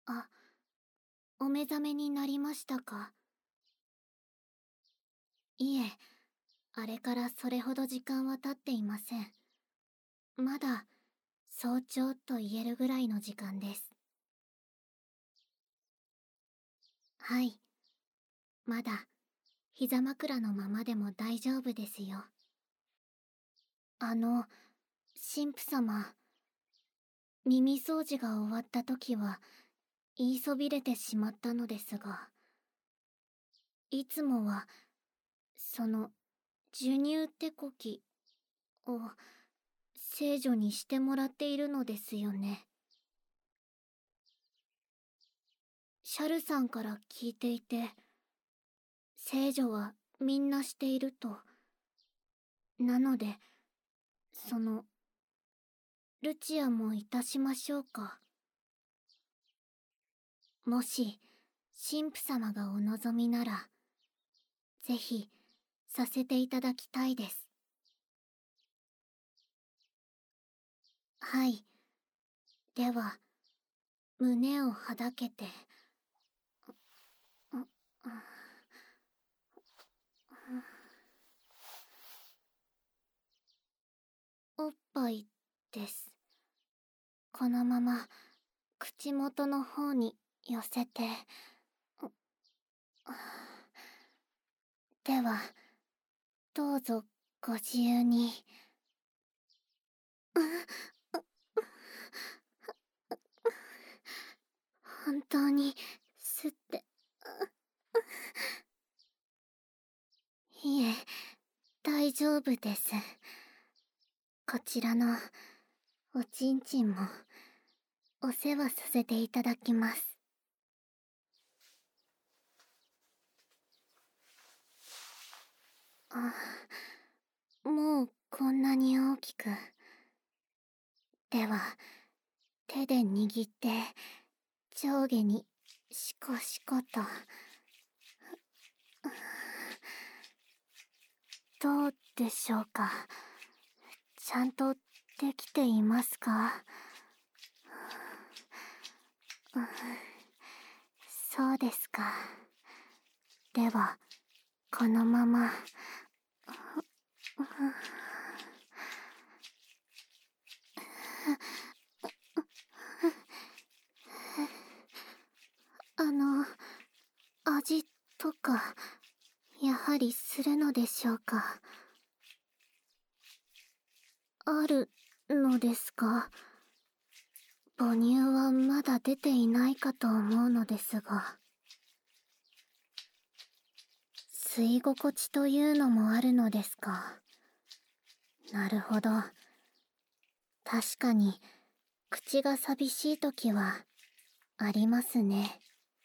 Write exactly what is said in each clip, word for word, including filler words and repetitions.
あ、お目覚めになりましたか？いえ、あれからそれほど時間は経っていません。まだ早朝と言えるぐらいの時間です。はい。まだ膝枕のままでも大丈夫ですよ。あの、神父様、耳掃除が終わった時は言いそびれてしまったのですが、いつもは、その、授乳手こきを聖女にしてもらっているのですよね。シャルさんから聞いていて、聖女はみんなしていると。なので、その、ルチアもいたしましょうか。もし、神父様がお望みなら、ぜひ、させていただきたいです。はい。では、胸をはだけて、おっぱいです。このまま口元の方に寄せて。では、どうぞご自由に。本当に吸って。いえ、大丈夫です。こちらのおちんちんもお世話させていただきます。あ、もうこんなに大きく。では、手で握って上下にシコシコと。どうでしょうか。ちゃんとできていますか？そうですか。では、このまま。あの、味とか、やはりするのでしょうか？あるのですか？母乳はまだ出ていないかと思うのですが。吸い心地というのもあるのですか？なるほど。確かに、口が寂しいときは、ありますね。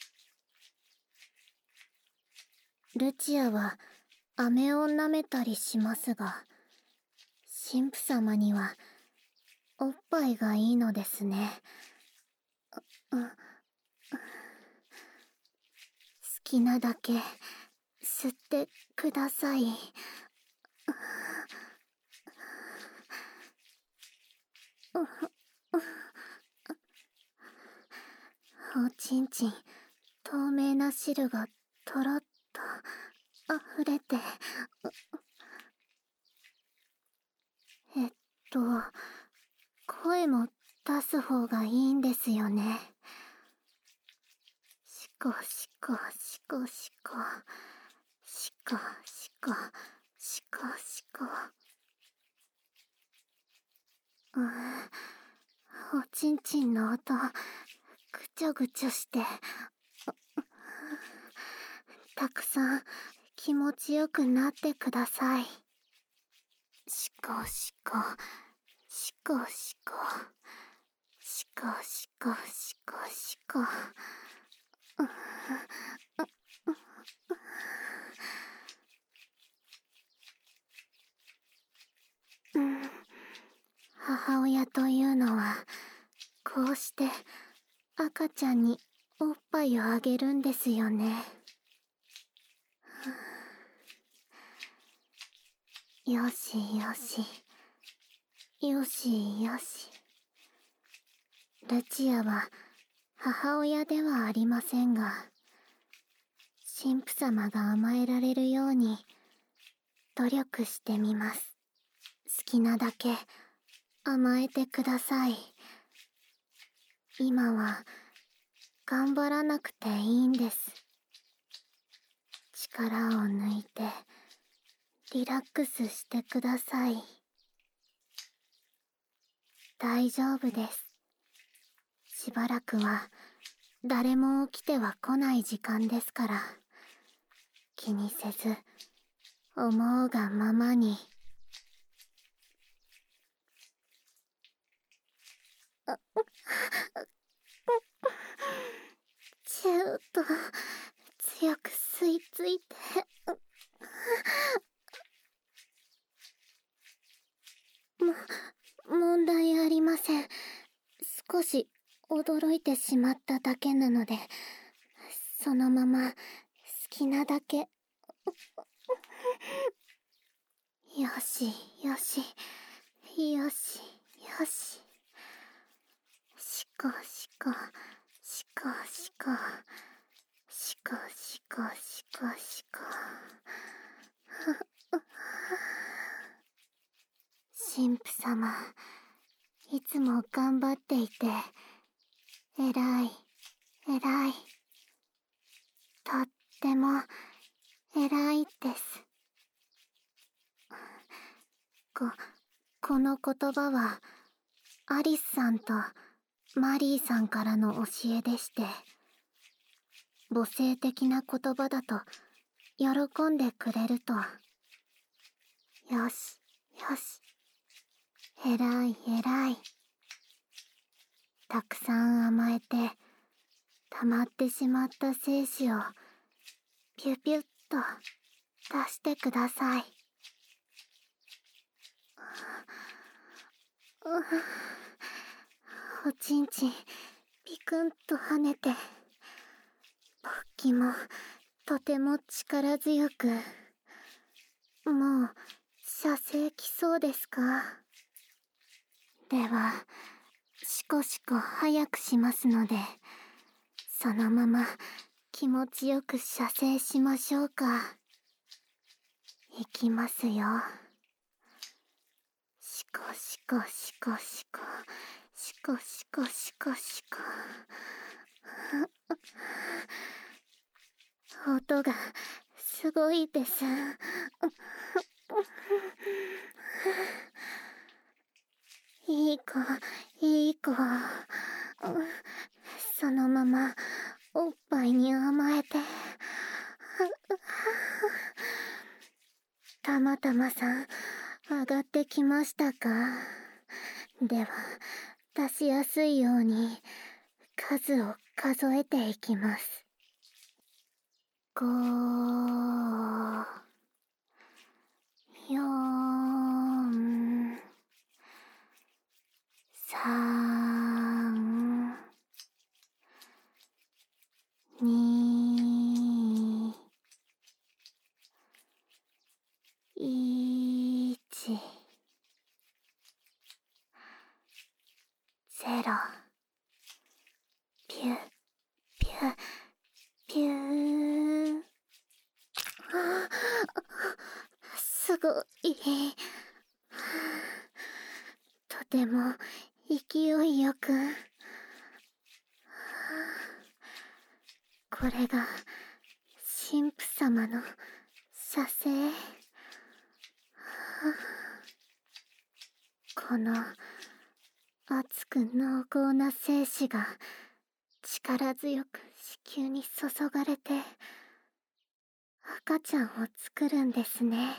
ルチアは、飴を舐めたりしますが、神父様には、おっぱいがいいのですね。好きなだけ、吸ってください。おちんちん、透明な汁がとろっと溢れて。えっと、声も出す方がいいんですよね。シコシコシコシコシコシコシコシコ。うん、おちんちんの音ぐちょぐちょして、たくさん気持ちよくなってください。シコシコシコシコシコシコシコシコ。うん、母親というのはこうして赤ちゃんにおっぱいをあげるんですよね。よしよしよしよし。ルチアは母親ではありませんが、神父様が甘えられるように努力してみます。好きなだけ甘えてください。今は頑張らなくていいんです。力を抜いてリラックスしてください。大丈夫です。しばらくは誰も起きては来ない時間ですから、気にせず思うがままに。ちゅーっと強く吸い付いて。も、問題ありません。少し驚いてしまっただけなので、そのまま好きなだけ。よしよしよしよし。しこしこしこしこしこしこしこしこ。神父様、いつも頑張っていてえらいえらい、とってもえらいです。こ、この言葉はアリスさんとマリーさんからの教えでして、母性的な言葉だと喜んでくれると。よしよし、えらいえらい。たくさん甘えて溜まってしまった精子をピュピュッと出してください。おちんちんピクンと跳ねて、勃起もとても力強く。もう射精来そうですか？ではしこしこ早くしますので、そのまま気持ちよく射精しましょうか。いきますよ。しこしこしこしこしこしこしこしこ。音がすごいです。いい子いい子。そのままおっぱいに甘えて。たまたまさん上がってきましたか？では出しやすいように数を数えていきます。ご、よん、さん、に、いち、ゼロ。ピュピュピュー。すごい。とても勢いよく。これが神父様の射精。この熱く濃厚な精子が力強く子宮に注がれて赤ちゃんを作るんですね。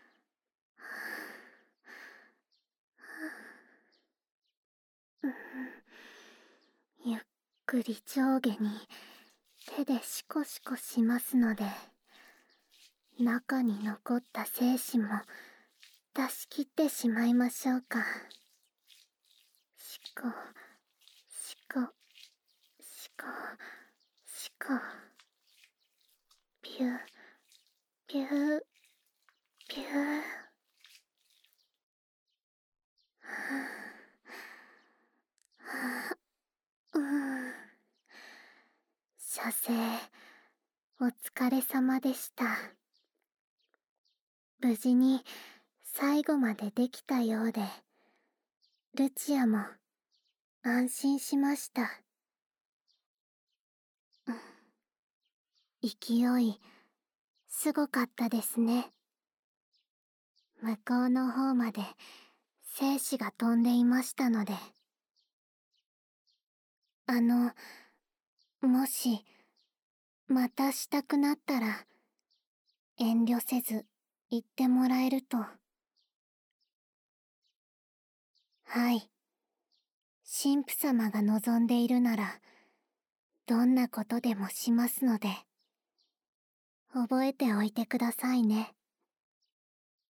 ゆっくり上下に手でシコシコしますので、中に残った精子も出し切ってしまいましょうか。シコシコシコシコ。ピューピューピュー。はぁ、はぁ、うーん。 火星、お疲れ様でした。無事に最後までできたようで、ルチアも安心しました。勢い、すごかったですね。向こうの方まで精子が飛んでいましたので。あの、もし、またしたくなったら、遠慮せず言ってもらえると。はい。神父様が望んでいるなら、どんなことでもしますので、覚えておいてくださいね。